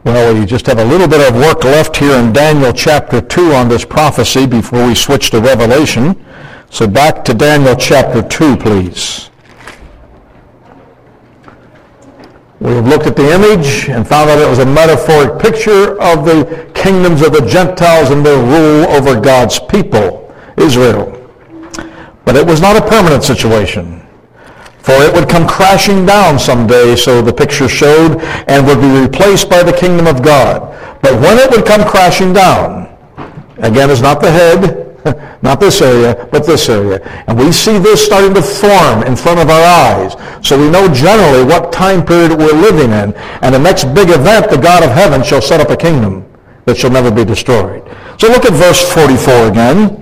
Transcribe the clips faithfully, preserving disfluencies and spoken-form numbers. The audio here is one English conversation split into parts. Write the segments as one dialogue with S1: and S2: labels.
S1: Well, we just have a little bit of work left here in Daniel chapter two on this prophecy before we switch to Revelation. So back to Daniel chapter two, please. We have looked at the image and found that it was a metaphoric picture of the kingdoms of the Gentiles and their rule over God's people, Israel. But it was not a permanent situation, for it would come crashing down someday, so the picture showed, and would be replaced by the kingdom of God. But when it would come crashing down, again, it's not the head, not this area, but this area. And we see this starting to form in front of our eyes. So we know generally what time period we're living in. And the next big event, the God of heaven shall set up a kingdom that shall never be destroyed. So look at verse forty-four again.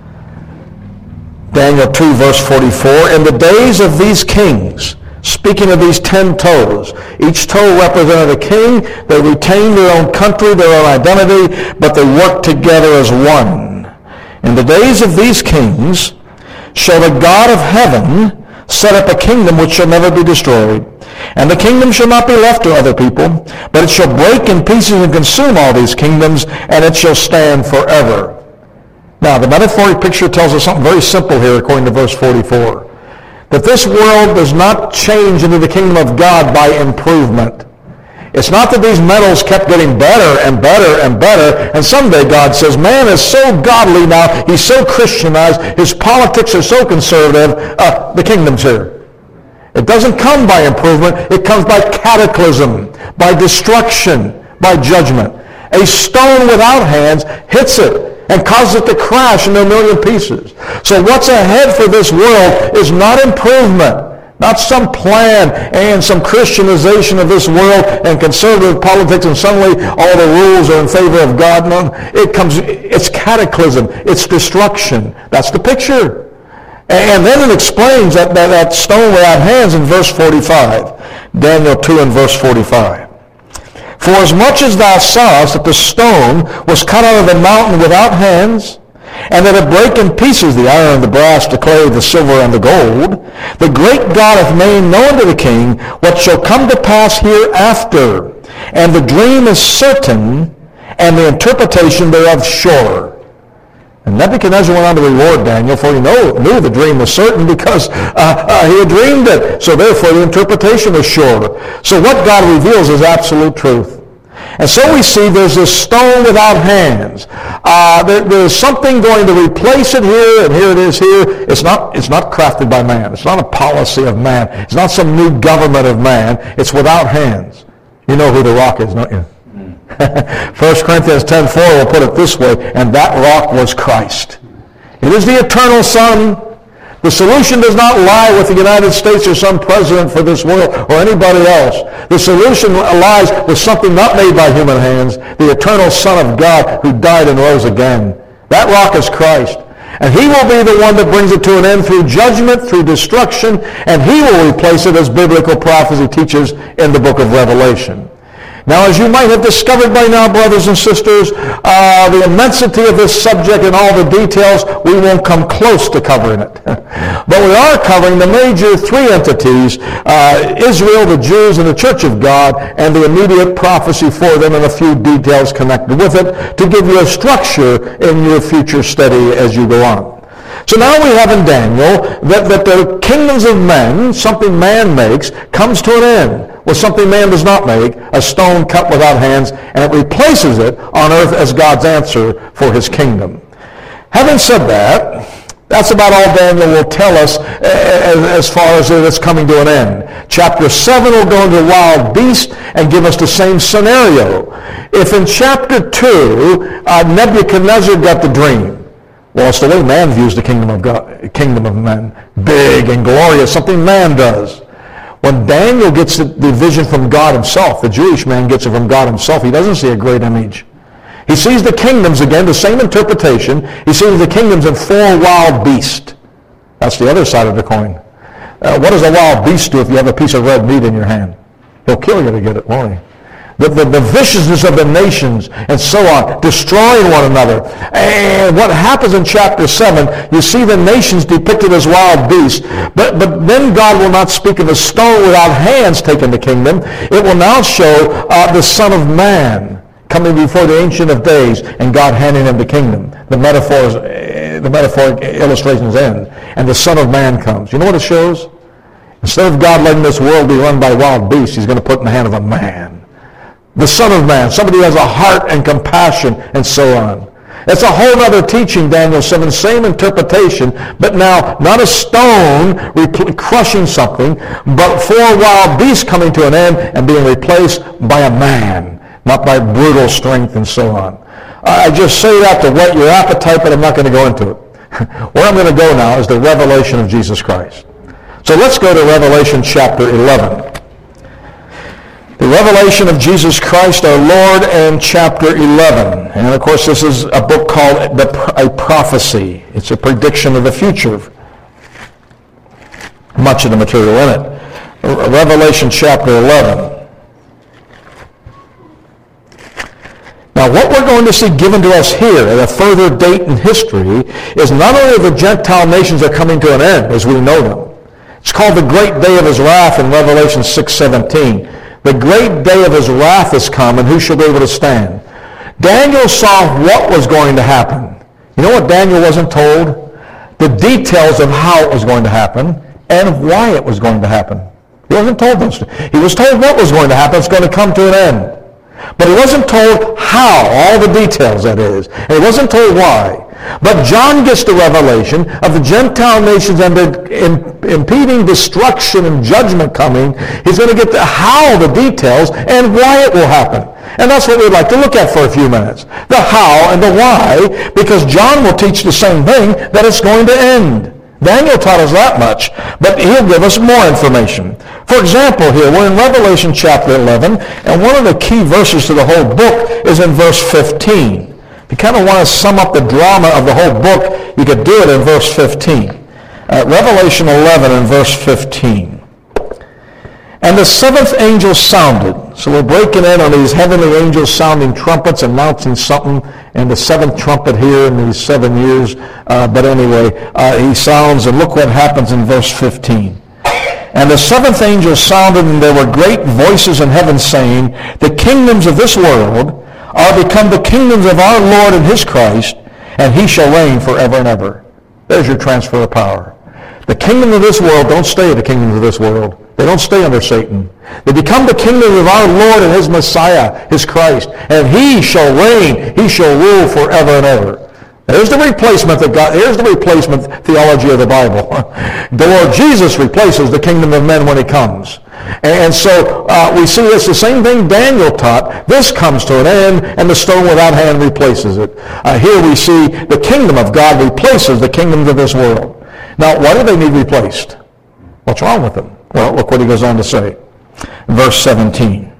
S1: Daniel two, verse forty-four, in the days of these kings, speaking of these ten toes, each toe represented a king. They retained their own country, their own identity, but they worked together as one. In the days of these kings shall the God of heaven set up a kingdom which shall never be destroyed. And the kingdom shall not be left to other people, but it shall break in pieces and consume all these kingdoms, and it shall stand forever. Now, the metaphoric picture tells us something very simple here, according to verse forty-four. That this world does not change into the kingdom of God by improvement. It's not that these metals kept getting better and better and better, and someday God says, man is so godly now, he's so Christianized, his politics are so conservative, uh, the kingdom's here. It doesn't come by improvement, it comes by cataclysm, by destruction, by judgment. A stone without hands hits it and causes it to crash into a million pieces. So what's ahead for this world is not improvement, not some plan and some Christianization of this world and conservative politics and suddenly all the rules are in favor of God. No, it comes, it's cataclysm, it's destruction. That's the picture. And then it explains that, that, that stone without hands in verse forty-five. Daniel two and verse forty-five. For as much as thou sawest that the stone was cut out of the mountain without hands, and that it brake in pieces the iron, the brass, the clay, the silver, and the gold, the great God hath made known to the king what shall come to pass hereafter. And the dream is certain, and the interpretation thereof sure. And Nebuchadnezzar went on to reward Daniel, for he know, knew the dream was certain because uh, uh, he had dreamed it. So therefore the interpretation was sure. So what God reveals is absolute truth. And so we see there's this stone without hands. Uh, there, there's something going to replace it here, and here it is here. It's not, it's not crafted by man. It's not a policy of man. It's not some new government of man. It's without hands. You know who the rock is, don't you? First Corinthians ten four will put it this way, and that rock was Christ. It is the eternal Son. The solution does not lie with the United States or some president for this world or anybody else. The solution lies with something not made by human hands, the eternal Son of God who died and rose again. That rock is Christ. And he will be the one that brings it to an end through judgment, through destruction, and he will replace it as biblical prophecy teaches in the book of Revelation. Now, as you might have discovered by now, brothers and sisters, uh, the immensity of this subject and all the details, we won't come close to covering it. But we are covering the major three entities, uh, Israel, the Jews, and the Church of God, and the immediate prophecy for them and a few details connected with it to give you a structure in your future study as you go on. So now we have in Daniel that, that the kingdoms of men, something man makes, comes to an end with something man does not make, a stone cut without hands, and it replaces it on earth as God's answer for his kingdom. Having said that, that's about all Daniel will tell us as far as it's coming to an end. Chapter seven will go into wild beast and give us the same scenario. If in chapter two, uh, Nebuchadnezzar got the dream, well, it's the way man views the kingdom of God, kingdom of men, big and glorious, something man does. When Daniel gets the, the vision from God himself, the Jewish man gets it from God himself, he doesn't see a great image. He sees the kingdoms again, the same interpretation. He sees the kingdoms in four wild beasts. That's the other side of the coin. Uh, what does a wild beast do if you have a piece of red meat in your hand? He'll kill you to get it, won't he? The, the, the viciousness of the nations and so on, destroying one another. And what happens in chapter seven, you see the nations depicted as wild beasts, but, but then God will not speak of a stone without hands taking the kingdom. It will now show uh, the Son of Man coming before the Ancient of Days and God handing him the kingdom. The metaphors, the metaphoric illustrations end, and the Son of Man comes. You know what it shows? Instead of God letting this world be run by wild beasts, he's going to put it in the hand of a man. The Son of Man, somebody who has a heart and compassion and so on. It's a whole other teaching, Daniel seven, same interpretation, but now not a stone repl- crushing something, but four wild beasts coming to an end and being replaced by a man, not by brutal strength and so on. I just say that to whet your appetite, but I'm not going to go into it. Where I'm going to go now is the revelation of Jesus Christ. So let's go to Revelation chapter eleven. The revelation of Jesus Christ our Lord, and chapter eleven. And of course this is a book called the, a prophecy. It's a prediction of the future. Much of the material in it. Revelation chapter eleven. Now what we're going to see given to us here at a further date in history is not only the Gentile nations are coming to an end as we know them. It's called the great day of his wrath in Revelation six seventeen. The great day of his wrath is come, and who shall be able to stand? Daniel saw what was going to happen. You know what Daniel wasn't told? The details of how it was going to happen and why it was going to happen. He wasn't told those. He was told what was going to happen. It's going to come to an end. But he wasn't told how, all the details that is. And he wasn't told why. But John gets the revelation of the Gentile nations and the impeding destruction and judgment coming. He's going to get the how, the details, and why it will happen. And that's what we'd like to look at for a few minutes. The how and the why, because John will teach the same thing, that it's going to end. Daniel taught us that much, but he'll give us more information. For example, here, we're in Revelation chapter eleven, and one of the key verses to the whole book is in verse fifteen. If you kind of want to sum up the drama of the whole book, you could do it in verse fifteen. Uh, Revelation eleven and verse fifteen. And the seventh angel sounded. So we're breaking in on these heavenly angels sounding trumpets, announcing something, and the seventh trumpet here in these seven years. Uh, but anyway, uh, he sounds, and look what happens in verse fifteen. And the seventh angel sounded, and there were great voices in heaven saying, the kingdoms of this world are become the kingdoms of our Lord and his Christ, and he shall reign forever and ever. There's your transfer of power. The kingdom of this world don't stay the kingdoms of this world. They don't stay under Satan. They become the kingdom of our Lord and his Messiah, his Christ. And he shall reign. He shall rule forever and ever. There's the replacement that God, here's the replacement theology of the Bible. The Lord Jesus replaces the kingdom of men when he comes. And so uh, we see it's the same thing Daniel taught. This comes to an end, and the stone without hand replaces it. Uh, here we see the kingdom of God replaces the kingdoms of this world. Now, why do they need replaced? What's wrong with them? Well, look what he goes on to say. Verse seventeen.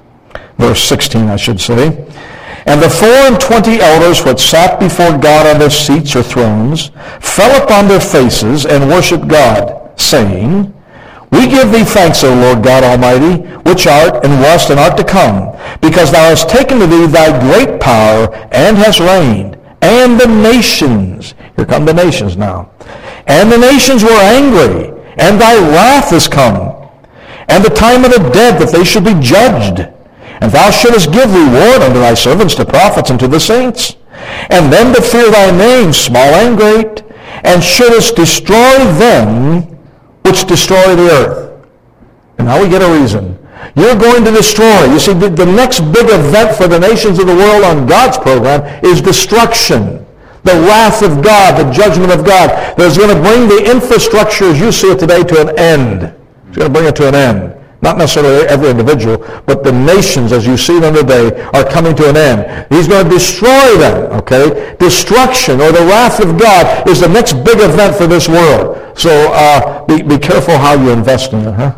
S1: Verse sixteen, I should say. And the four and twenty elders which sat before God on their seats or thrones fell upon their faces and worshipped God, saying, we give thee thanks, O Lord God Almighty, which art and wast and art to come, because thou hast taken to thee thy great power and hast reigned, and the nations, here come the nations now, and the nations were angry, and thy wrath is come, and the time of the dead that they should be judged. And thou shouldest give reward unto thy servants, the prophets, and to the saints, and them that fear thy name, small and great, and shouldest destroy them which destroy the earth. And now we get a reason. You're going to destroy. You see, the, the next big event for the nations of the world on God's program is destruction. The wrath of God, the judgment of God, that is going to bring the infrastructure as you see it today to an end. It's going to bring it to an end. Not necessarily every individual, but the nations as you see them today are coming to an end. He's going to destroy them, okay? Destruction or the wrath of God is the next big event for this world. So uh, be, be careful how you invest in it, huh?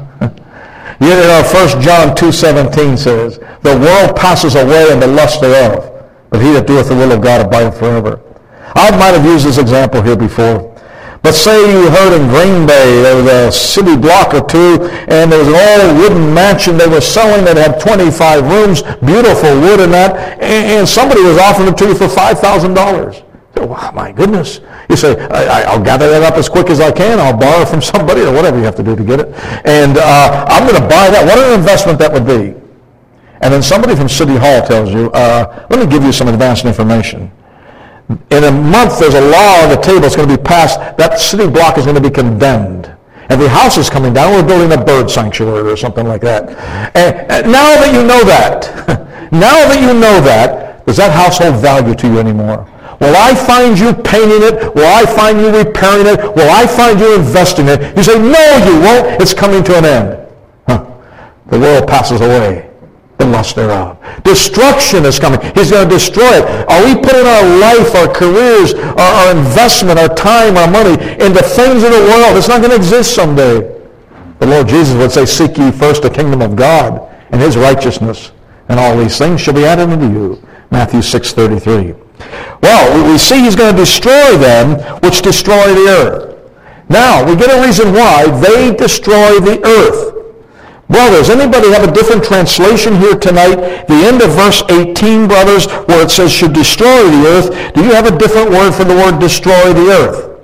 S1: You know, First John two seventeen says, the world passes away and the lust thereof, but he that doeth the will of God abideth forever. I might have used this example here before, But say you heard in Green Bay, there was a city block or two, and there was an old wooden mansion they were selling that had twenty-five rooms, beautiful wood in that, and somebody was offering it to you for five thousand dollars. Wow, my goodness. You say, I, I'll gather that up as quick as I can. I'll borrow from somebody or whatever you have to do to get it. And uh, I'm going to buy that. What an investment that would be. And then somebody from City Hall tells you, uh, let me give you some advanced information. In a month, there's a law on the table that's going to be passed. That city block is going to be condemned. Every house is coming down. We're building a bird sanctuary or something like that. And, and now that you know that, now that you know that, does that house hold value to you anymore? Will I find you painting it? Will I find you repairing it? Will I find you investing in it? You say, no, you won't. It's coming to an end. Huh. The world passes away, the lust thereof. Destruction is coming. He's going to destroy it. Are we putting our life, our careers, our, our investment, our time, our money into things of the world? It's not going to exist someday. The Lord Jesus would say, seek ye first the kingdom of God and his righteousness, and all these things shall be added unto you. Matthew six thirty-three. Well, we see he's going to destroy them which destroy the earth. Now, we get a reason why they destroy the earth. Brothers, anybody have a different translation here tonight? The end of verse eighteen, brothers, where it says should destroy the earth. Do you have a different word for the word destroy the earth?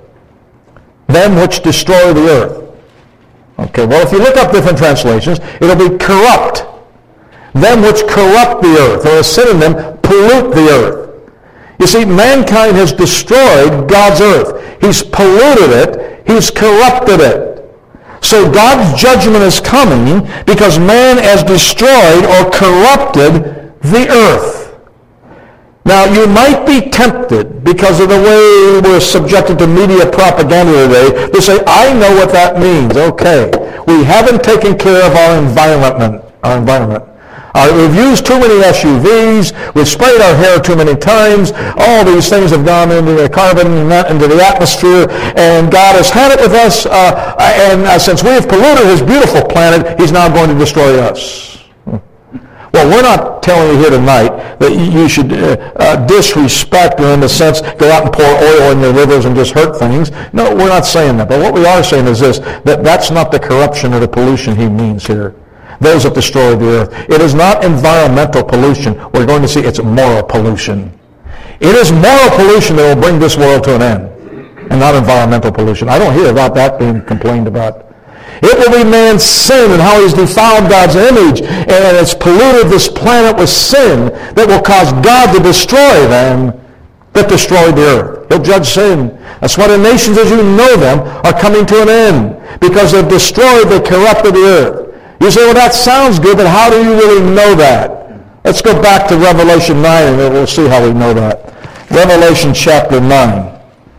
S1: Them which destroy the earth. Okay, well, if you look up different translations, it'll be corrupt. Them which corrupt the earth, or a synonym, pollute the earth. You see, mankind has destroyed God's earth. He's polluted it. He's corrupted it. So God's judgment is coming because man has destroyed or corrupted the earth. Now, you might be tempted because of the way we're subjected to media propaganda today to say, I know what that means. Okay, we haven't taken care of our environment. Our environment. Uh, we've used too many S U Vs, we've sprayed our hair too many times, all these things have gone into the carbon and into the atmosphere, and God has had it with us, uh, and uh, since we have polluted his beautiful planet, he's now going to destroy us. Well, we're not telling you here tonight that you should uh, uh, disrespect, or in a sense, go out and pour oil in your rivers and just hurt things. No, we're not saying that. But what we are saying is this, that that's not the corruption or the pollution he means here. Those that destroy the earth. It is not environmental pollution. We're going to see it's moral pollution. It is moral pollution that will bring this world to an end, and not environmental pollution. I don't hear about that being complained about. It will be man's sin and how he's defiled God's image, and it's polluted this planet with sin that will cause God to destroy them that destroyed the earth. He'll judge sin. That's why the nations as you know them are coming to an end, because they've destroyed, they corrupted the earth. You say, well, that sounds good, but how do you really know that? Let's go back to Revelation nine, and we'll see how we know that. Revelation chapter nine.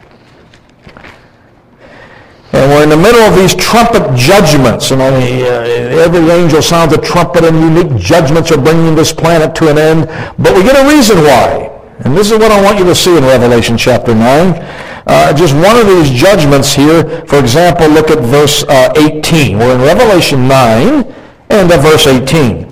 S1: And we're in the middle of these trumpet judgments, and only, uh, every angel sounds a trumpet, and unique judgments are bringing this planet to an end. But we get a reason why. And this is what I want you to see in Revelation chapter nine. Uh, just one of these judgments here. For example, look at verse uh, eighteen. We're in Revelation nine and uh, verse eighteen.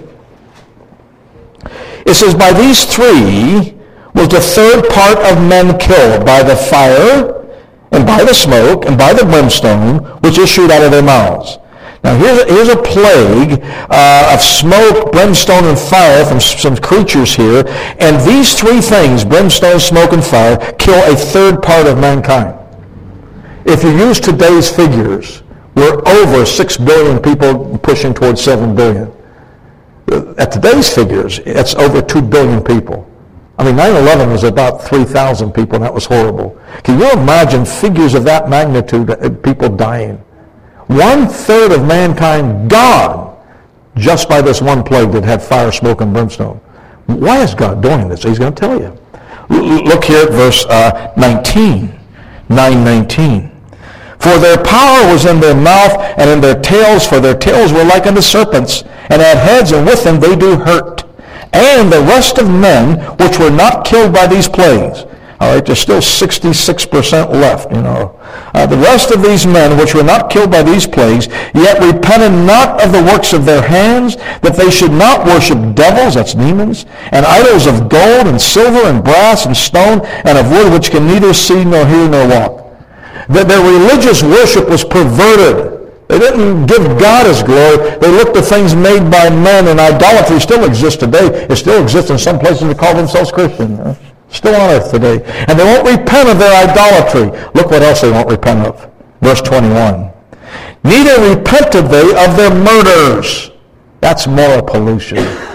S1: It says, by these three was the third part of men killed, by the fire, and by the smoke, and by the brimstone, which issued out of their mouths. Now here's a, here's a plague uh, of smoke, brimstone, and fire from some creatures here. And these three things, brimstone, smoke, and fire, kill a third part of mankind. If you use today's figures, we're over six billion people pushing towards seven billion. At today's figures, it's over two billion people. I mean, nine eleven was about three thousand people, and that was horrible. Can you imagine figures of that magnitude of people dying? One-third of mankind gone just by this one plague that had fire, smoke, and brimstone. Why is God doing this? He's going to tell you. Look here at verse uh, nineteen. nine nineteen. For their power was in their mouth and in their tails, for their tails were like unto serpents, and had heads, and with them they do hurt. And the rest of men which were not killed by these plagues. All right, there's still sixty-six percent left, you know. Uh, the rest of these men which were not killed by these plagues, yet repented not of the works of their hands, that they should not worship devils, that's demons, and idols of gold and silver and brass and stone and of wood, which can neither see nor hear nor walk. That their religious worship was perverted. They didn't give God his glory. They looked to things made by men, and idolatry still exists today. It still exists in some places that call themselves Christian. Still on earth today. And they won't repent of their idolatry. Look what else they won't repent of. Verse twenty-one. Neither repented they of their murders. That's moral pollution.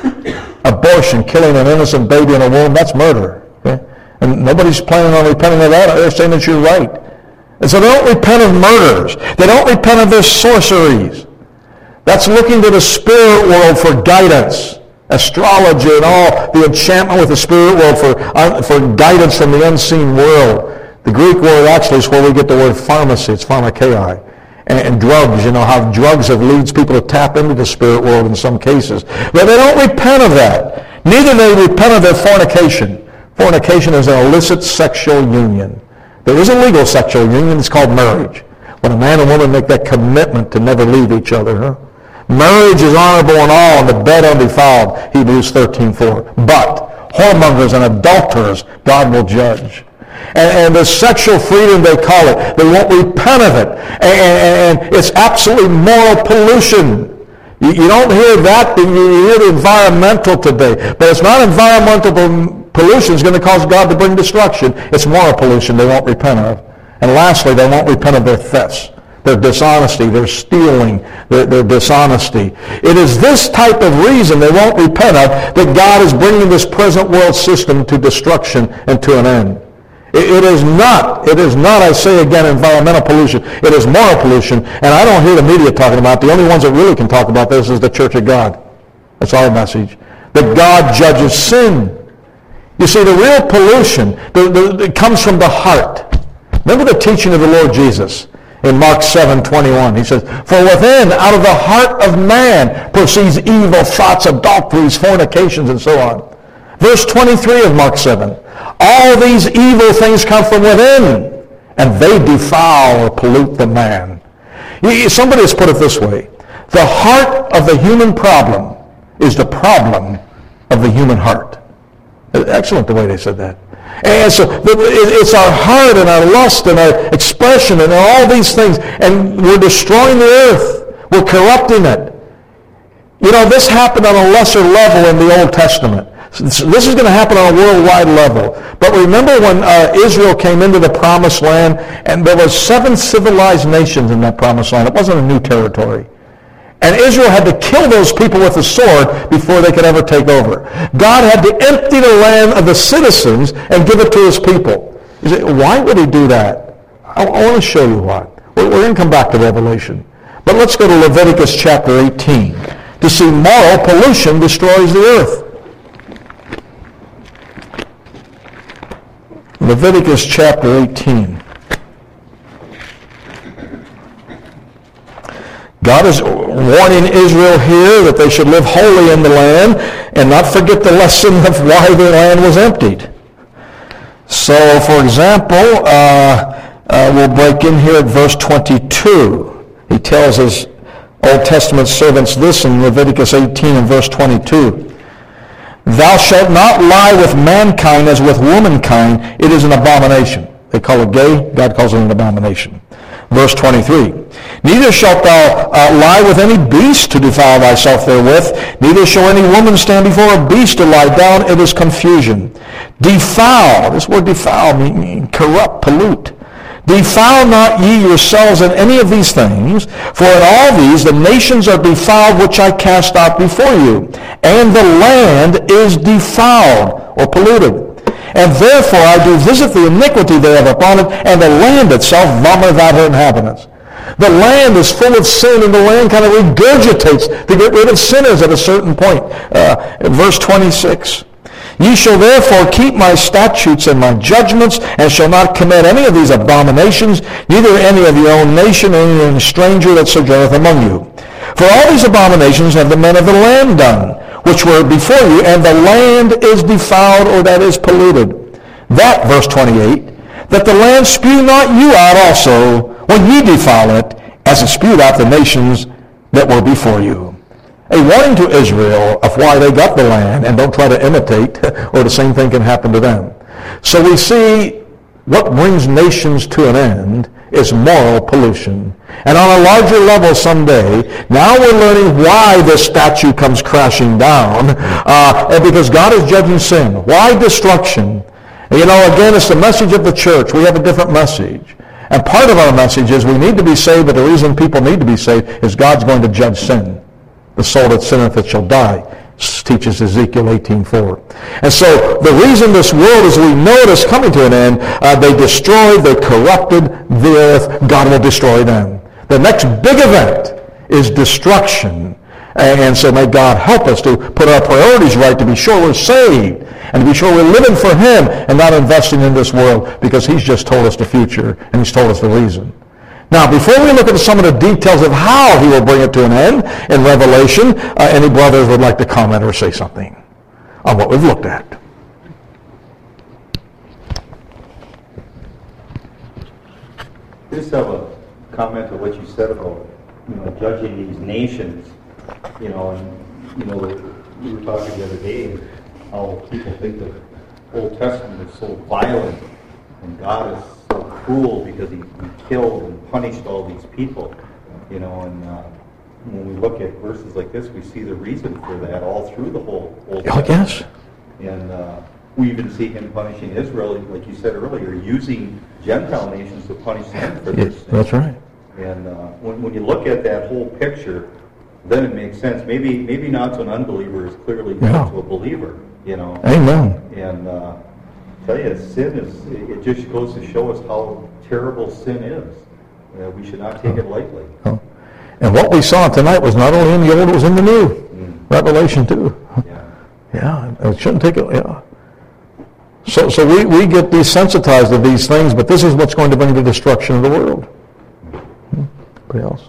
S1: Abortion, killing an innocent baby in a womb, that's murder. Okay? And nobody's planning on repenting of that. They're saying that you're right. And so they don't repent of murders. They don't repent of their sorceries. That's looking to the spirit world for guidance. Astrology and all the enchantment with the spirit world for, uh, for guidance from the unseen world. The Greek word actually is where we get the word pharmacy. It's pharmakeia. And, and drugs, you know, how drugs have leads people to tap into the spirit world in some cases. But they don't repent of that. Neither they repent of their fornication. Fornication is an illicit sexual union. There is a legal sexual union. It's called marriage. When a man and woman make that commitment to never leave each other. Huh? Marriage is honorable in all, and the bed undefiled, Hebrews thirteen four. But whoremongers and adulterers, God will judge. And, and the sexual freedom, they call it, they won't repent of it. And, and, and it's absolutely moral pollution. You, you don't hear that, you hear the environmental today. But it's not environmental pollution that's going to cause God to bring destruction. It's moral pollution they won't repent of. And lastly, they won't repent of their thefts, their dishonesty, their stealing, their, their dishonesty. It is this type of reason they won't repent of that God is bringing this present world system to destruction and to an end. It, it is not, it is not, I say again, environmental pollution. It is moral pollution, and I don't hear the media talking about it. The only ones that really can talk about this is the Church of God. That's our message. That God judges sin. You see, the real pollution the, the, it comes from the heart. Remember the teaching of the Lord Jesus in Mark seven twenty-one. He says, for within, out of the heart of man, proceeds evil thoughts, adulteries, fornications, and so on. Verse twenty-three of Mark seven. All these evil things come from within, and they defile or pollute the man. Somebody has put it this way. The heart of the human problem is the problem of the human heart. Excellent the way they said that. And so it's our heart and our lust and our expression and all these things. And we're destroying the earth. We're corrupting it. You know, this happened on a lesser level in the Old Testament. This is going to happen on a worldwide level. But remember when uh, Israel came into the Promised Land, and there were seven civilized nations in that Promised Land. It wasn't a new territory. And Israel had to kill those people with a sword before they could ever take over. God had to empty the land of the citizens and give it to his people. You say, why would he do that? I, I want to show you why. We're, we're going to come back to Revelation. But let's go to Leviticus chapter eighteen to see moral pollution destroys the earth. Leviticus chapter eighteen. God is warning Israel here that they should live holy in the land and not forget the lesson of why the land was emptied. So, for example, uh, uh, we'll break in here at verse twenty-two. He tells his Old Testament servants this in Leviticus eighteen and verse twenty-two. Thou shalt not lie with mankind as with womankind. It is an abomination. They call it gay. God calls it an abomination. Verse twenty-three. Neither shalt thou uh, lie with any beast to defile thyself therewith. Neither shall any woman stand before a beast to lie down. It is confusion. Defile. This word defile means corrupt, pollute. Defile not ye yourselves in any of these things, for in all these the nations are defiled which I cast out before you, and the land is defiled or polluted. And therefore I do visit the iniquity thereof upon it, and the land itself vomit out her inhabitants. The land is full of sin, and the land kind of regurgitates to get rid of sinners at a certain point. Uh, verse twenty-six. Ye shall therefore keep my statutes and my judgments, and shall not commit any of these abominations, neither any of your own nation, or any stranger that sojourneth among you. For all these abominations have the men of the land done, which were before you, and the land is defiled, or that is polluted. That, verse twenty-eight, that the land spew not you out also, when ye defile it, as it spewed out the nations that were before you. A warning to Israel of why they got the land, and don't try to imitate, or the same thing can happen to them. So we see what brings nations to an end is moral pollution. And on a larger level someday, now we're learning why this statue comes crashing down, uh, and because God is judging sin. Why destruction? And you know, again, it's the message of the church. We have a different message. And part of our message is we need to be saved, but the reason people need to be saved is God's going to judge sin. The soul that sinneth, it shall die, teaches Ezekiel eighteen four. And so the reason this world, as we know it, is coming to an end, uh, they destroyed, they corrupted the earth, God will destroy them. The next big event is destruction. And so may God help us to put our priorities right, to be sure we're saved, and to be sure we're living for Him and not investing in this world, because He's just told us the future, and He's told us the reason. Now, before we look at some of the details of how He will bring it to an end in Revelation, uh, any brothers would like to comment or say something on what we've looked at?
S2: I just have a comment to what you said about, you know, judging these nations, you know, and, you know, we were talking the other day how people think the Old Testament is so violent and God is so cruel because he, he killed and punished all these people, you know, and uh, when we look at verses like this, we see the reason for that all through the whole Old Testament.
S1: Oh, yes.
S2: And uh, we even see Him punishing Israel, like you said earlier, using Gentile nations to punish them for their
S1: Yes,
S2: sin.
S1: that's right.
S2: And uh, when, when you look at that whole picture, then it makes sense. Maybe maybe not to an unbeliever as clearly
S1: Yeah.
S2: as to a believer, you know.
S1: Amen.
S2: And uh, tell you, sin is, it, it just goes to show us how terrible sin is. Uh, we should not take it lightly.
S1: Oh. And what we saw tonight was not only in the Old, it was in the New.
S2: Mm.
S1: Revelation two.
S2: Yeah.
S1: Yeah, it shouldn't take it, yeah. So so we, we get desensitized to these things, but this is what's going to bring the destruction of the world. Anybody else?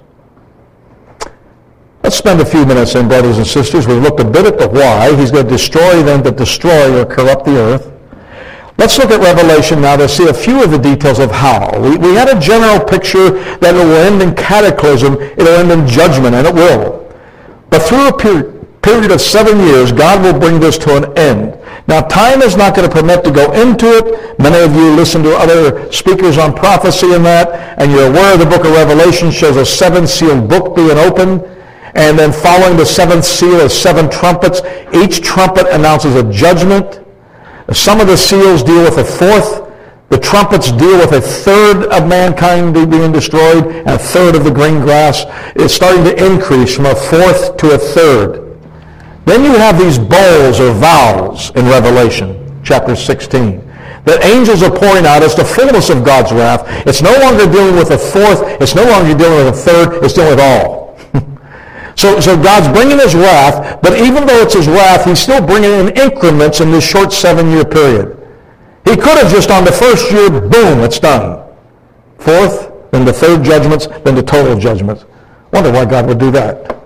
S1: Let's spend a few minutes then, brothers and sisters. We've looked a bit at the why. He's going to destroy them that destroy or corrupt the earth. Let's look at Revelation now to see a few of the details of how. We, we had a general picture that it will end in cataclysm, it will end in judgment, and it will. But through a period, period of seven years, God will bring this to an end. Now, time is not going to permit to go into it. Many of you listen to other speakers on prophecy and that, and you're aware the book of Revelation shows a seven-sealed book being opened, and then following the seventh seal is seven trumpets. Each trumpet announces a judgment. Some of the seals deal with a fourth. The trumpets deal with a third of mankind being destroyed, and a third of the green grass. It's starting to increase from a fourth to a third. Then you have these bowls or vials in Revelation chapter sixteen that angels are pouring out as the fullness of God's wrath. It's no longer dealing with a fourth. It's no longer dealing with a third. It's dealing with all. So, so God's bringing His wrath, but even though it's His wrath, He's still bringing in increments in this short seven-year period. He could have just on the first year, boom, it's done. Fourth, then the third judgments, then the total judgments. Wonder why God would do that.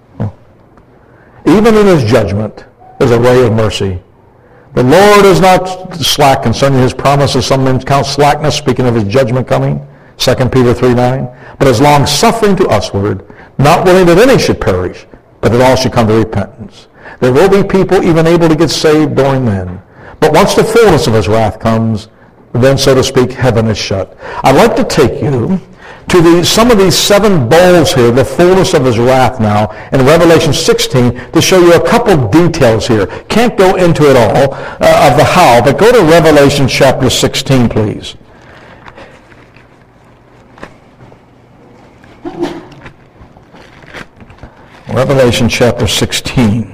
S1: Even in His judgment, there's a ray of mercy. The Lord is not slack concerning His promises. Some men count slackness, speaking of His judgment coming. Second Peter three nine. But is long-suffering to usward, not willing that any should perish, but that all should come to repentance. There will be people even able to get saved during then. But once the fullness of His wrath comes, then, so to speak, heaven is shut. I'd like to take you to the, some of these seven bowls here, the fullness of His wrath now, in Revelation sixteen, to show you a couple details here. Can't go into it all uh, of the how, but go to Revelation chapter sixteen, please. Revelation chapter sixteen.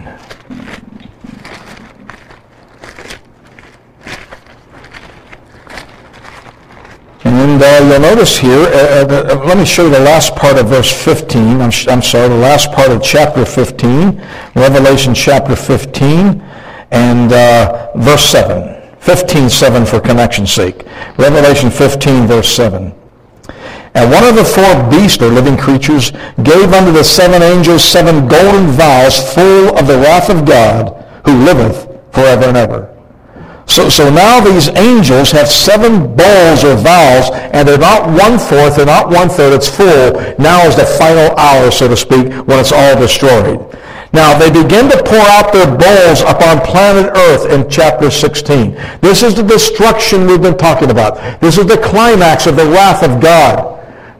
S1: And uh, you'll notice here, uh, the, uh, let me show you the last part of verse fifteen. I'm, I'm sorry, the last part of chapter fifteen, Revelation chapter fifteen, and uh, verse seven. fifteen seven for connection's sake. Revelation fifteen, verse seven. And one of the four beasts, or living creatures, gave unto the seven angels seven golden vials full of the wrath of God, who liveth forever and ever. So, so now these angels have seven bowls or vials, and they're not one-fourth, they're not one-third, it's full. Now is the final hour, so to speak, when it's all destroyed. Now, they begin to pour out their bowls upon planet Earth in chapter sixteen. This is the destruction we've been talking about. This is the climax of the wrath of God.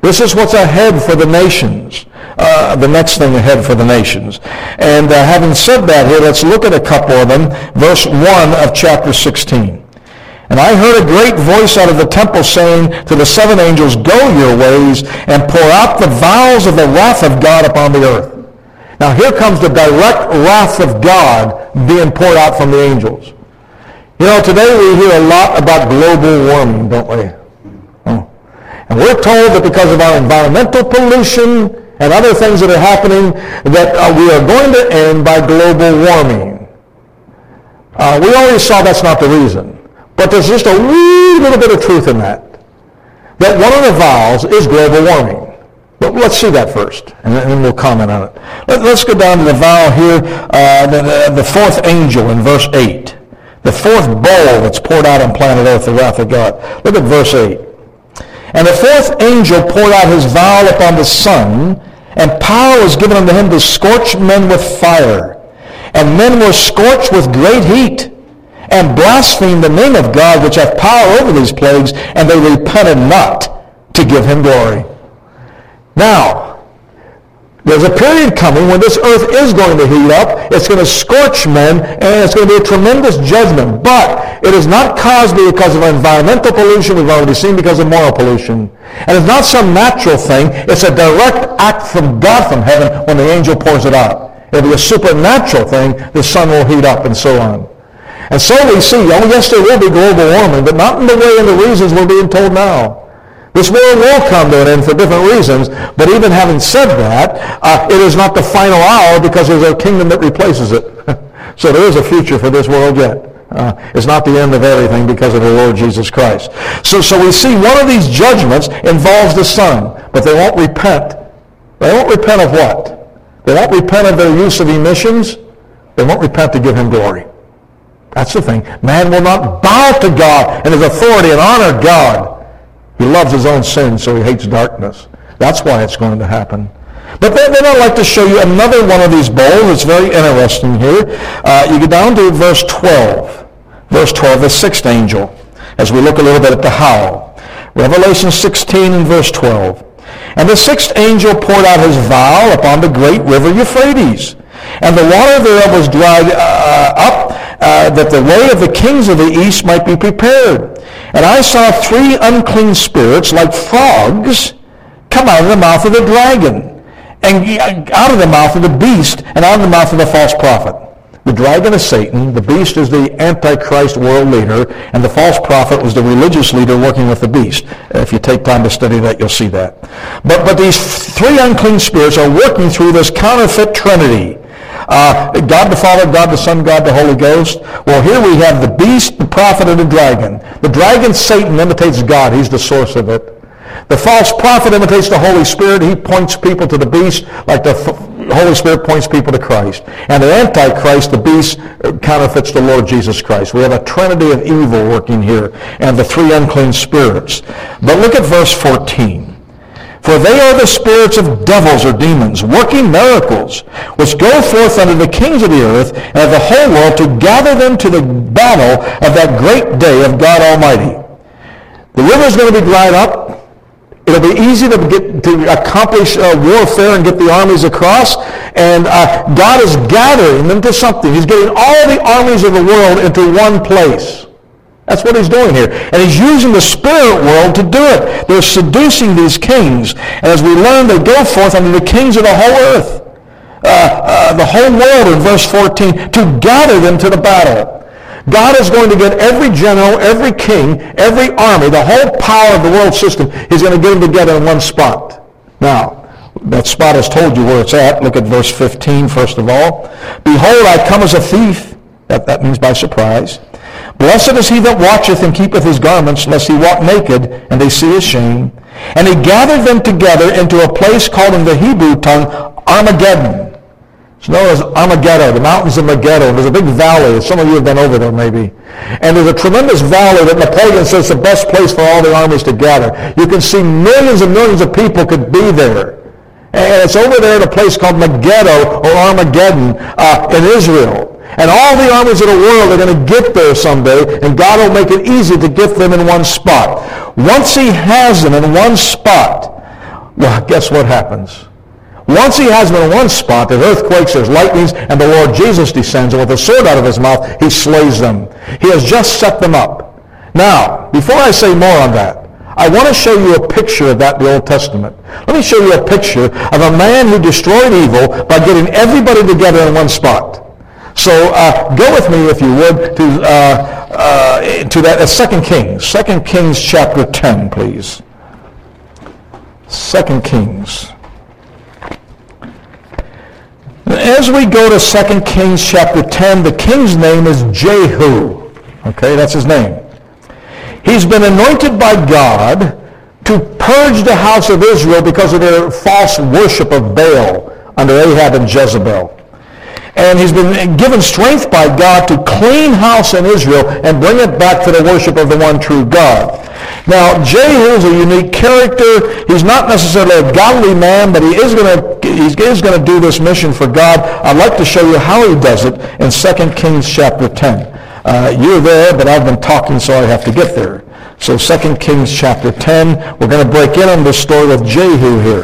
S1: This is what's ahead for the nations. Uh, the next thing ahead for the nations. And uh, having said that here, let's look at a couple of them. Verse one of chapter sixteen. And I heard a great voice out of the temple saying to the seven angels, go your ways and pour out the vials of the wrath of God upon the earth. Now here comes the direct wrath of God being poured out from the angels. You know, today we hear a lot about global warming, don't we? Oh. And we're told that because of our environmental pollution and other things that are happening, that uh, we are going to end by global warming. Uh, we already saw that's not the reason. But there's just a wee little bit of truth in that. That one of the vials is global warming. But let's see that first, and then we'll comment on it. Let, let's go down to the vial here, uh, the, the, the fourth angel in verse eight. The fourth bowl that's poured out on planet Earth, the wrath of God. Look at verse eight. And the fourth angel poured out his vial upon the sun, and power was given unto him to scorch men with fire. And men were scorched with great heat, and blasphemed the name of God, which hath power over these plagues, and they repented not to give him glory. Now, there's a period coming when this earth is going to heat up. It's going to scorch men, and it's going to be a tremendous judgment. But it is not caused because of environmental pollution. We've already seen because of moral pollution. And it's not some natural thing. It's a direct act from God from heaven when the angel pours it out. It'll be a supernatural thing. The sun will heat up and so on. And so we see, oh yes, there will be global warming, but not in the way and the reasons we're being told now. This world will come to an end for different reasons, but even having said that, uh, it is not the final hour because there's a kingdom that replaces it. So there is a future for this world yet. Uh, it's not the end of everything because of the Lord Jesus Christ. So, so we see one of these judgments involves the Son, but they won't repent. They won't repent of what? They won't repent of their use of emissions. They won't repent to give him glory. That's the thing. Man will not bow to God and his authority and honor God. He loves his own sin, so he hates darkness. That's why it's going to happen. But then, then I'd like to show you another one of these bowls. It's very interesting here. Uh, you get down to verse twelve. Verse twelve, the sixth angel, as we look a little bit at the howl. Revelation sixteen and verse twelve. And the sixth angel poured out his vial upon the great river Euphrates. And the water thereof was dried uh, up, uh, that the way of the kings of the east might be prepared. And I saw three unclean spirits like frogs come out of the mouth of the dragon, and out of the mouth of the beast, and out of the mouth of the false prophet. The dragon is Satan, the beast is the Antichrist world leader, and the false prophet was the religious leader working with the beast. If you take time to study that, you'll see that. But, but these three unclean spirits are working through this counterfeit trinity. Uh, God the Father, God the Son, God the Holy Ghost. Well, here we have the beast, the prophet, and the dragon. The dragon, Satan, imitates God. He's the source of it. The false prophet imitates the Holy Spirit. He points people to the beast like the Holy Spirit points people to Christ. And the Antichrist, the beast, counterfeits the Lord Jesus Christ. We have a trinity of evil working here, and the three unclean spirits. But look at verse fourteen. For they are the spirits of devils or demons, working miracles, which go forth unto the kings of the earth and of the whole world to gather them to the battle of that great day of God Almighty. The river is going to be dried up. It'll be easy to get to accomplish uh, warfare and get the armies across. And uh, God is gathering them to something. He's getting all the armies of the world into one place. That's what he's doing here. And he's using the spirit world to do it. They're seducing these kings. And as we learn, they go forth unto the kings of the whole earth. Uh, uh, the whole world in verse fourteen, to gather them to the battle. God is going to get every general, every king, every army, the whole power of the world system, he's going to get them together in one spot. Now, that spot has told you where it's at. Look at verse fifteen, first of all. Behold, I come as a thief. That, that means by surprise. Blessed is he that watcheth and keepeth his garments, lest he walk naked, and they see his shame. And he gathered them together into a place called in the Hebrew tongue Armageddon. It's known as Armageddon, the mountains of Megiddo. There's a big valley. Some of you have been over there maybe. And there's a tremendous valley that Napoleon says is the best place for all the armies to gather. You can see millions and millions of people could be there. And it's over there at a place called Megiddo or Armageddon uh, in Israel. And all the armies of the world are going to get there someday, and God will make it easy to get them in one spot. Once he has them in one spot, Well, guess what happens? Once he has them in one spot, there's earthquakes, there's lightnings, and the Lord Jesus descends, and with a sword out of his mouth, he slays them. He has just set them up. Now, before I say more on that, I want to show you a picture of that in the Old Testament. Let me show you a picture of a man who destroyed evil by getting everybody together in one spot. So uh, go with me, if you would, to uh, uh, to that uh, Second Kings. Second Kings chapter ten, please. Second Kings. As we go to Second Kings chapter ten, the king's name is Jehu. Okay, that's his name. He's been anointed by God to purge the house of Israel because of their false worship of Baal under Ahab and Jezebel. And he's been given strength by God to clean house in Israel and bring it back to the worship of the one true God. Now, Jehu is a unique character. He's not necessarily a godly man, but he is going to he is going to do this mission for God. I'd like to show you how he does it in Second Kings chapter ten. Uh, you're there, but I've been talking, so I have to get there. So Second Kings chapter ten, we're going to break in on the story of Jehu here.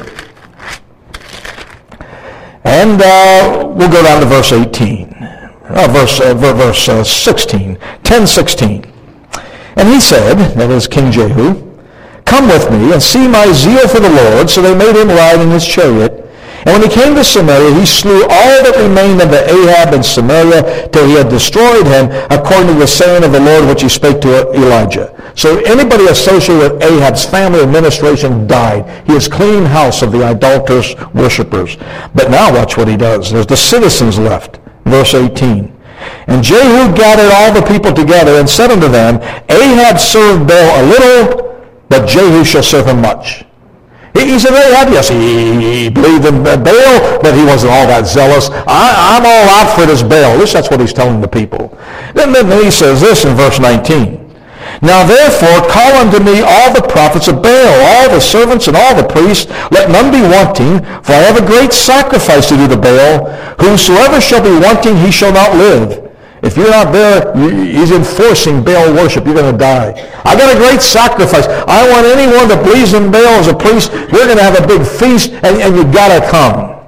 S1: And uh, we'll go down to verse eighteen, uh, verse uh, verse uh, sixteen, ten sixteen. And he said, that is King Jehu, "Come with me and see my zeal for the Lord." So they made him ride in his chariot. And when he came to Samaria, he slew all that remained of the Ahab in Samaria till he had destroyed him, according to the saying of the Lord which he spake to Elijah. So anybody associated with Ahab's family administration died. He has cleaned house of the idolatrous worshipers. But now watch what he does. There's the citizens left. Verse eighteen. "And Jehu gathered all the people together and said unto them, Ahab served Baal a little, but Jehu shall serve him much." He, he said, Ahab, yes, he, he believed in Baal, but he wasn't all that zealous. I, I'm all out for this Baal. At least that's what he's telling the people. Then, then he says this in verse nineteen. "Now therefore call unto me all the prophets of Baal, all the servants and all the priests. Let none be wanting, for I have a great sacrifice to do to Baal. Whosoever shall be wanting, he shall not live." If you're not there, he's enforcing Baal worship. You're going to die. I got a great sacrifice. I want anyone that believes in Baal as a priest. We're going to have a big feast, and, and you got to come.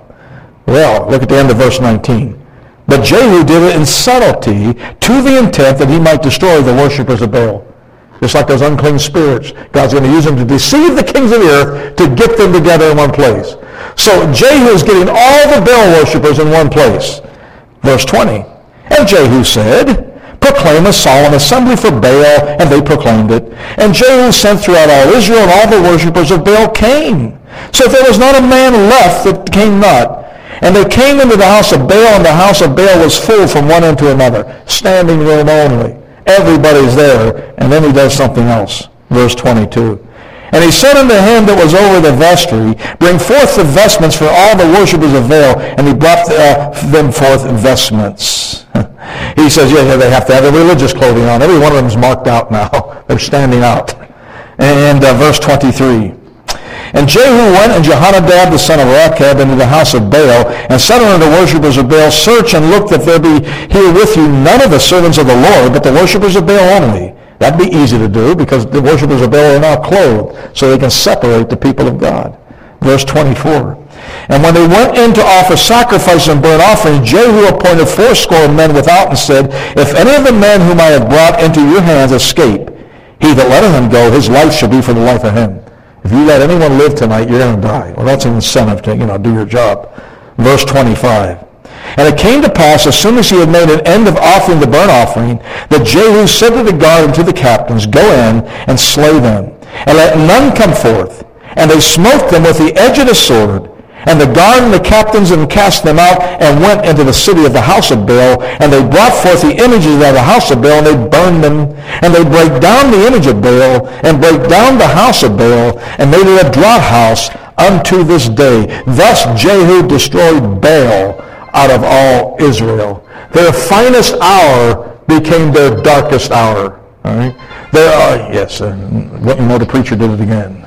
S1: Well, look at the end of verse nineteen. "But Jehu did it in subtlety, to the intent that he might destroy the worshipers of Baal." Just like those unclean spirits, God's going to use them to deceive the kings of the earth to get them together in one place. So Jehu is getting all the Baal worshipers in one place. Verse twenty. "And Jehu said, Proclaim a solemn assembly for Baal, and they proclaimed it. And Jehu sent throughout all Israel, and all the worshippers of Baal came. So there was not a man left that came not. And they came into the house of Baal, and the house of Baal was full from one end to another, standing room only." Everybody's there, and then he does something else. Verse twenty-two. "And he said unto him that was over the vestry, Bring forth the vestments for all the worshippers of Baal. And he brought uh, them forth vestments." He says, yeah, yeah, they have to have their religious clothing on. Every one of them is marked out now. They're standing out. And uh, verse twenty-three. "And Jehu went and Jehonadab the son of Rechab into the house of Baal, and said unto the worshippers of Baal, Search and look that there be here with you none of the servants of the Lord, but the worshippers of Baal only." That'd be easy to do because the worshippers of Baal are now clothed, so they can separate the people of God. Verse twenty-four. "And when they went in to offer sacrifice and burnt offerings, Jehu appointed fourscore men without, and said, If any of the men whom I have brought into your hands escape, he that letteth him go, his life shall be for the life of him." If you let anyone live tonight, you're going to die. Well, that's an incentive to, you know, do your job. Verse twenty-five. "And it came to pass, as soon as he had made an end of offering the burnt offering, that Jehu said to the guard and to the captains, Go in and slay them, and let none come forth. And they smote them with the edge of the sword. And the guard and the captains and cast them out, and went into the city of the house of Baal. And they brought forth the images of the house of Baal, and they burned them. And they brake down the image of Baal, and brake down the house of Baal, and made it a draught house unto this day. Thus Jehu destroyed Baal out of all Israel. Their finest hour became their darkest hour. All right? There are, yes, uh, what you know, the preacher did it again.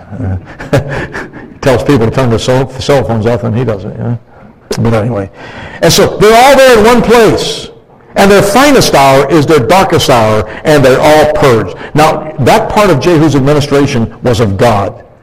S1: Uh, tells people to turn their cell, cell phones off, and he does it. You know? But anyway, and so they're all there in one place, and their finest hour is their darkest hour, and they're all purged. Now, that part of Jehu's administration was of God.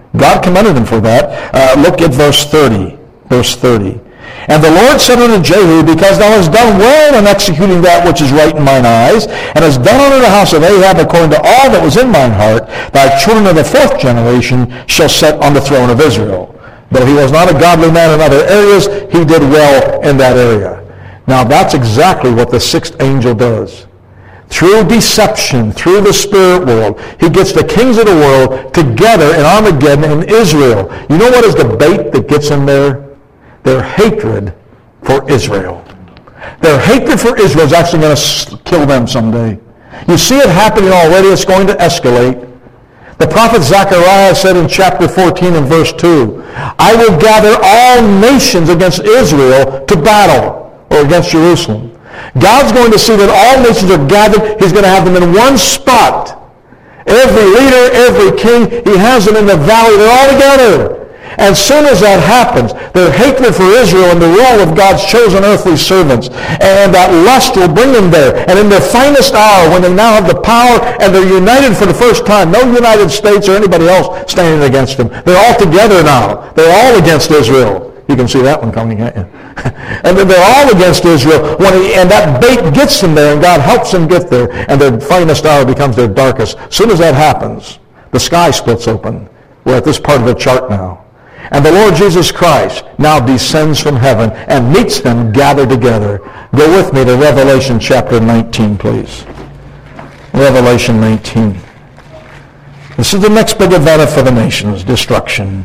S1: God commended him for that. Uh, look at verse thirty. Verse thirty. And the Lord said unto Jehu, because thou hast done well in executing that which is right in mine eyes, and hast done unto the house of Ahab according to all that was in mine heart, thy children of the fourth generation shall sit on the throne of Israel. Though he was not a godly man in other areas, he did well in that area. Now that's exactly what the sixth angel does. Through deception, through the spirit world, he gets the kings of the world together in Armageddon in Israel. You know what is the bait that gets them there? Their hatred for Israel. Their hatred for Israel is actually going to kill them someday. You see it happening already. It's going to escalate. The prophet Zechariah said in chapter fourteen and verse two, I will gather all nations against Israel to battle, or against Jerusalem. God's going to see that all nations are gathered. He's going to have them in one spot. Every leader, every king, he has them in the valley. They're all together. And as soon as that happens, their hatred for Israel and the rule of God's chosen earthly servants, and that lust will bring them there. And in their finest hour, when they now have the power and they're united for the first time, no United States or anybody else standing against them. They're all together now. They're all against Israel. You can see that one coming at you. And then they're all against Israel. When he, and that bait gets them there, and God helps them get there, and their finest hour becomes their darkest. As soon as that happens, the sky splits open. We're at this part of the chart now. And the Lord Jesus Christ now descends from heaven and meets them gathered together. Go with me to Revelation chapter nineteen, please. Revelation nineteen. This is the next big event for the nations, destruction.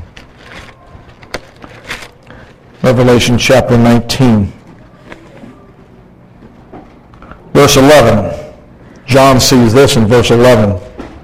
S1: Revelation chapter nineteen. Verse eleven. John sees this in verse eleven.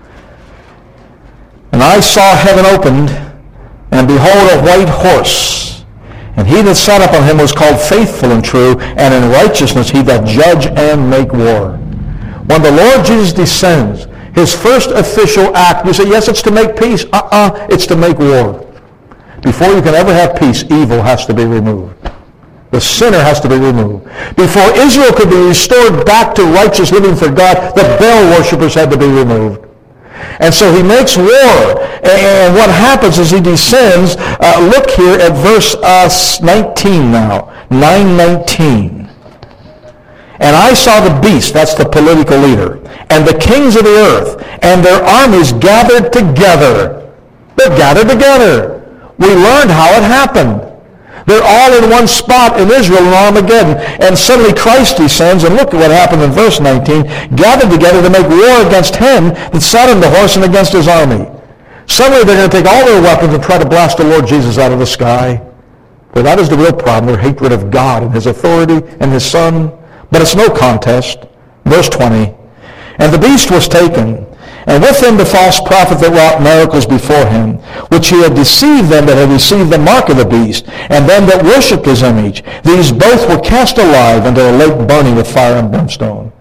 S1: And I saw heaven opened, and behold, a white horse. And he that sat upon him was called Faithful and True, and in righteousness he doth judge and make war. When the Lord Jesus descends, his first official act, you say, yes, it's to make peace. Uh-uh, it's to make war. Before you can ever have peace, evil has to be removed. The sinner has to be removed. Before Israel could be restored back to righteous living for God, the Baal worshippers had to be removed. And so he makes war. And what happens is he descends. Uh, look here at verse uh, nineteen now. nine nineteen. And I saw the beast, that's the political leader, and the kings of the earth, and their armies gathered together. They're gathered together. We learned how it happened. They're all in one spot in Israel in Armageddon. And suddenly Christ descends, and look at what happened in verse nineteen. Gathered together to make war against him that sat on the horse and against his army. Suddenly they're going to take all their weapons and try to blast the Lord Jesus out of the sky. But that is the real problem, their hatred of God and his authority and his Son. But it's no contest. Verse twenty. And the beast was taken, and with him the false prophet that wrought miracles before him, which he had deceived them that had received the mark of the beast, and them that worshipped his image. These both were cast alive into a lake burning with fire and brimstone.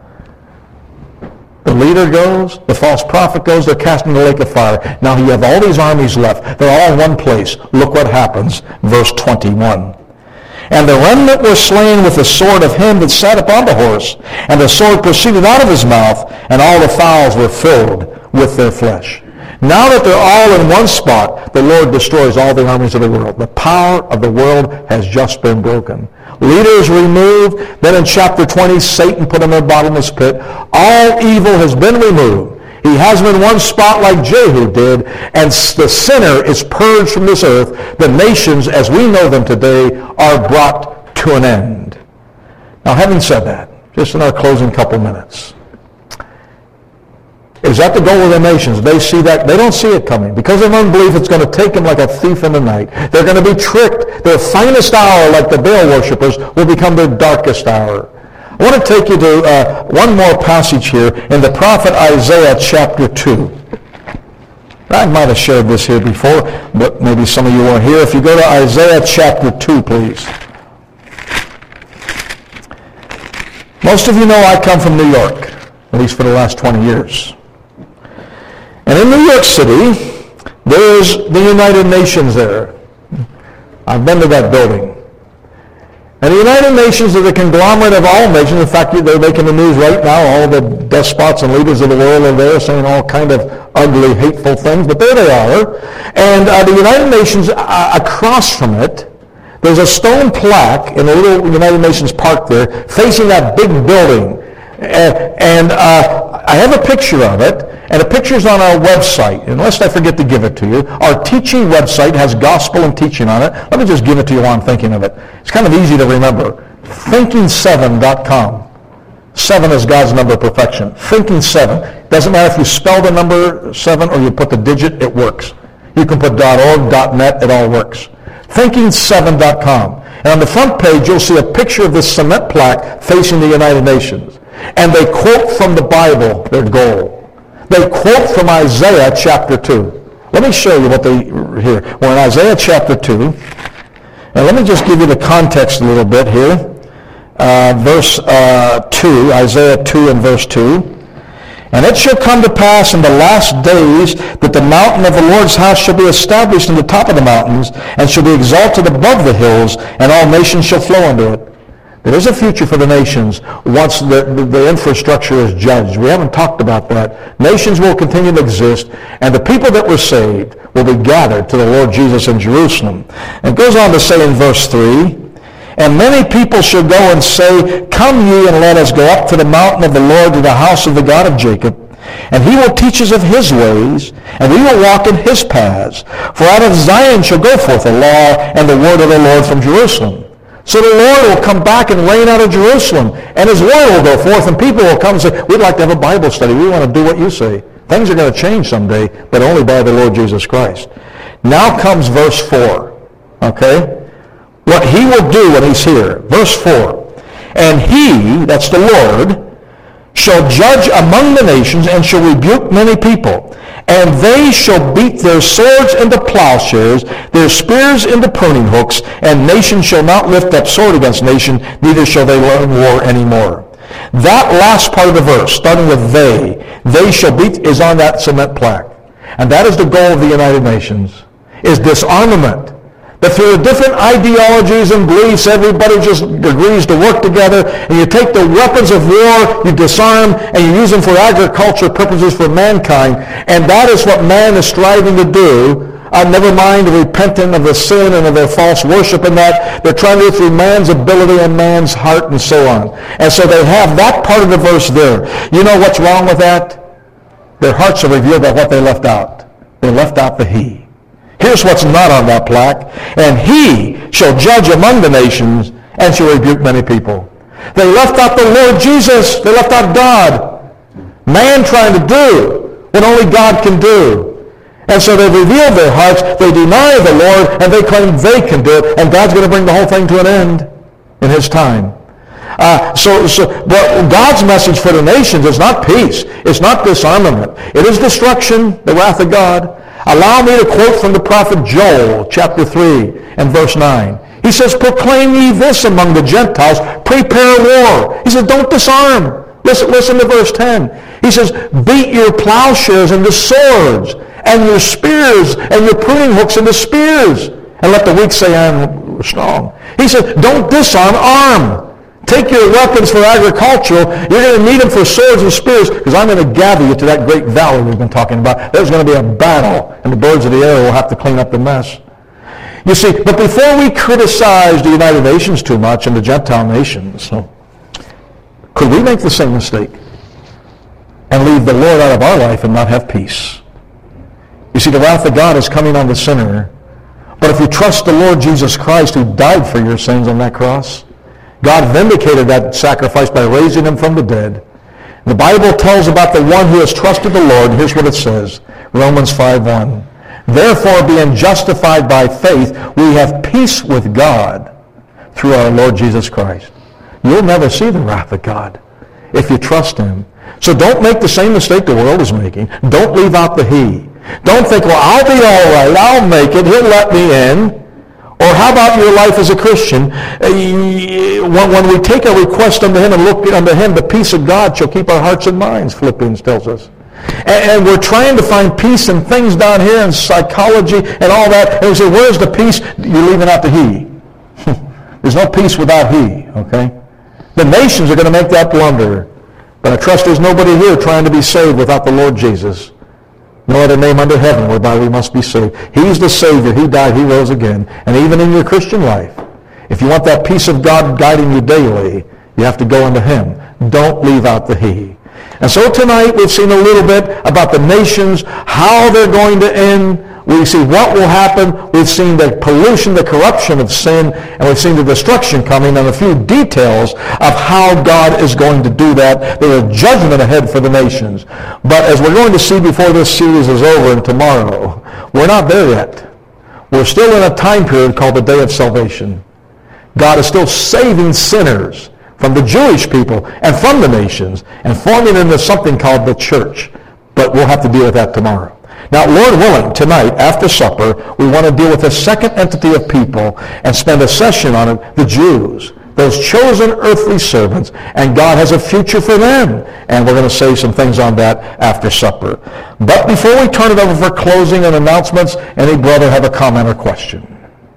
S1: The leader goes, the false prophet goes, they're cast into the lake of fire. Now you have all these armies left. They're all in one place. Look what happens. Verse twenty-one. And the remnant were slain with the sword of him that sat upon the horse, and the sword proceeded out of his mouth, and all the fowls were filled with their flesh. Now that they're all in one spot, the Lord destroys all the armies of the world. The power of the world has just been broken. Leaders removed. Then in chapter twenty, Satan put him in a bottomless pit. All evil has been removed. He has him in one spot like Jehu did, and the sinner is purged from this earth. The nations, as we know them today, are brought to an end. Now, having said that, just in our closing couple minutes, is that the goal of the nations? They see that. They don't see it coming. Because of unbelief, it's going to take them like a thief in the night. They're going to be tricked. Their finest hour, like the Baal worshippers, will become their darkest hour. I want to take you to uh, one more passage here in the prophet Isaiah chapter two. I might have shared this here before, but maybe some of you weren't here. If you go to Isaiah chapter two, please. Most of you know I come from New York, at least for the last twenty years. And in New York City, there's the United Nations there. I've been to that building. And the United Nations are the conglomerate of all nations. In fact, they're making the news right now. All the despots and leaders of the world are there saying all kind of ugly, hateful things. But there they are. And uh, the United Nations, uh, across from it, there's a stone plaque in the little United Nations park there facing that big building. And, and uh, I have a picture of it, and the picture's on our website, unless I forget to give it to you. Our teaching website has gospel and teaching on it. Let me just give it to you while I'm thinking of it. It's kind of easy to remember. thinking seven dot com. Seven is God's number of perfection. thinking seven. Doesn't matter if you spell the number seven or you put the digit, it works. You can put .org, .net, it all works. thinking seven dot com. And on the front page, you'll see a picture of this cement plaque facing the United Nations. And they quote from the Bible their goal. They quote from Isaiah chapter two. Let me show you what they here. We're in Isaiah chapter two. And let me just give you the context a little bit here. Uh, verse uh, two, Isaiah two and verse two. And it shall come to pass in the last days that the mountain of the Lord's house shall be established in the top of the mountains, and shall be exalted above the hills, and all nations shall flow unto it. There is a future for the nations once the, the, the infrastructure is judged. We haven't talked about that. Nations will continue to exist, and the people that were saved will be gathered to the Lord Jesus in Jerusalem. And it goes on to say in verse three, and many people shall go and say, come ye and let us go up to the mountain of the Lord, to the house of the God of Jacob. And he will teach us of his ways, and we will walk in his paths. For out of Zion shall go forth a law and the word of the Lord from Jerusalem. So the Lord will come back and reign out of Jerusalem, and his word will go forth, and people will come and say, we'd like to have a Bible study. We want to do what you say. Things are going to change someday, but only by the Lord Jesus Christ. Now comes verse four, okay? What he will do when he's here. Verse four. And he, that's the Lord, shall judge among the nations, and shall rebuke many people. And they shall beat their swords into plowshares, their spears into pruning hooks, and nation shall not lift up sword against nation, neither shall they learn war anymore. That last part of the verse, starting with they, they shall beat, is on that cement plaque. And that is the goal of the United Nations, is disarmament. That through the different ideologies and beliefs, everybody just agrees to work together, and you take the weapons of war, you disarm, and you use them for agriculture purposes for mankind, and that is what man is striving to do. Uh, never mind repenting of the sin and of their false worship and that. They're trying to do it through man's ability and man's heart and so on. And so they have that part of the verse there. You know what's wrong with that? Their hearts are revealed by what they left out. They left out the he. Here's what's not on that plaque. And he shall judge among the nations, and shall rebuke many people. They left out the Lord Jesus. They left out God. Man trying to do what only God can do. And so they revealed their hearts. They deny the Lord, and they claim they can do it. And God's going to bring the whole thing to an end in his time. Uh, so, so but God's message for the nations is not peace. It's not disarmament. It is destruction, the wrath of God. Allow me to quote from the prophet Joel, chapter three and verse nine. He says, proclaim ye this among the Gentiles, prepare war. He says, don't disarm. Listen, listen to verse ten. He says, beat your plowshares into swords, and your spears and your pruning hooks into spears, and let the weak say, I am strong. He says, don't disarm, arm. Take your weapons for agriculture. You're going to need them for swords and spears, because I'm going to gather you to that great valley we've been talking about. There's going to be a battle, and the birds of the air will have to clean up the mess. You see, but before we criticize the United Nations too much and the Gentile nations, so, could we make the same mistake and leave the Lord out of our life and not have peace? You see, the wrath of God is coming on the sinner. But if you trust the Lord Jesus Christ, who died for your sins on that cross, God vindicated that sacrifice by raising him from the dead. The Bible tells about the one who has trusted the Lord. Here's what it says, Romans five one. Therefore, being justified by faith, we have peace with God through our Lord Jesus Christ. You'll never see the wrath of God if you trust him. So don't make the same mistake the world is making. Don't leave out the he. Don't think, well, I'll be all right. I'll make it. He'll let me in. Or how about your life as a Christian? When we take a request unto him and look unto him, the peace of God shall keep our hearts and minds, Philippians tells us. And we're trying to find peace in things down here in psychology and all that. And we say, where's the peace? You're leaving out the he. There's no peace without he, okay? The nations are going to make that blunder. But I trust there's nobody here trying to be saved without the Lord Jesus. No other name under heaven whereby we must be saved. He's the Savior. He died. He rose again. And even in your Christian life, if you want that peace of God guiding you daily, you have to go into him. Don't leave out the he. And so tonight we've seen a little bit about the nations, how they're going to end. We see what will happen. We've seen the pollution, the corruption of sin, and we've seen the destruction coming, and a few details of how God is going to do that. There is judgment ahead for the nations. But as we're going to see before this series is over and tomorrow, we're not there yet. We're still in a time period called the Day of Salvation. God is still saving sinners from the Jewish people and from the nations and forming into something called the church. But we'll have to deal with that tomorrow. Now, Lord willing, tonight, after supper, we want to deal with the second entity of people and spend a session on it, the Jews, those chosen earthly servants, and God has a future for them. And we're going to say some things on that after supper. But before we turn it over for closing and announcements, any brother have a comment or question?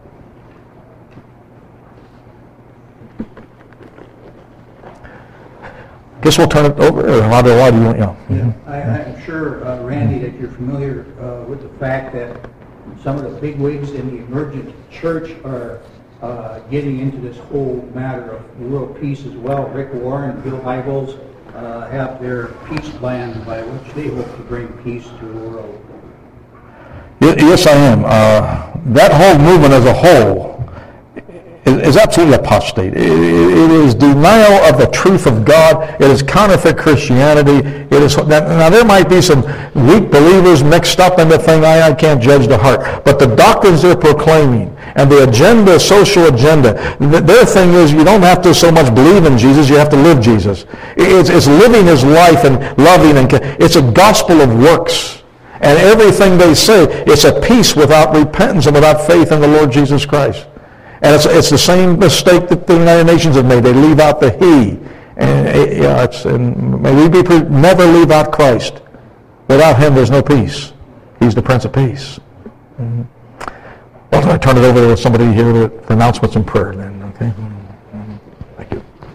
S1: Guess we'll turn it over, or how do you want, you know?
S3: Yeah, I, I'm sure, uh, Randy, that you're familiar uh, with the fact that some of the bigwigs in the emergent church are uh, getting into this whole matter of world peace as well. Rick Warren and Bill Hybels uh, have their peace plan by which they hope to bring peace to the world.
S1: Yes, I am. Uh, that whole movement as a whole is absolutely apostate. It is denial of the truth of God. It is counterfeit Christianity. It is now there might be some weak believers mixed up in the thing. I, I can't judge the heart, but the doctrines they're proclaiming and the agenda, social agenda, their thing is you don't have to so much believe in Jesus. You have to live Jesus. It's, it's living His life and loving, and it's a gospel of works. And everything they say, it's a peace without repentance and without faith in the Lord Jesus Christ. And it's, it's the same mistake that the United Nations have made. They leave out the he. And, it, you know, it's, and may we be, never leave out Christ. Without him, there's no peace. He's the Prince of Peace. Mm-hmm. Well, I turn it over to somebody here for announcements and prayer then, okay?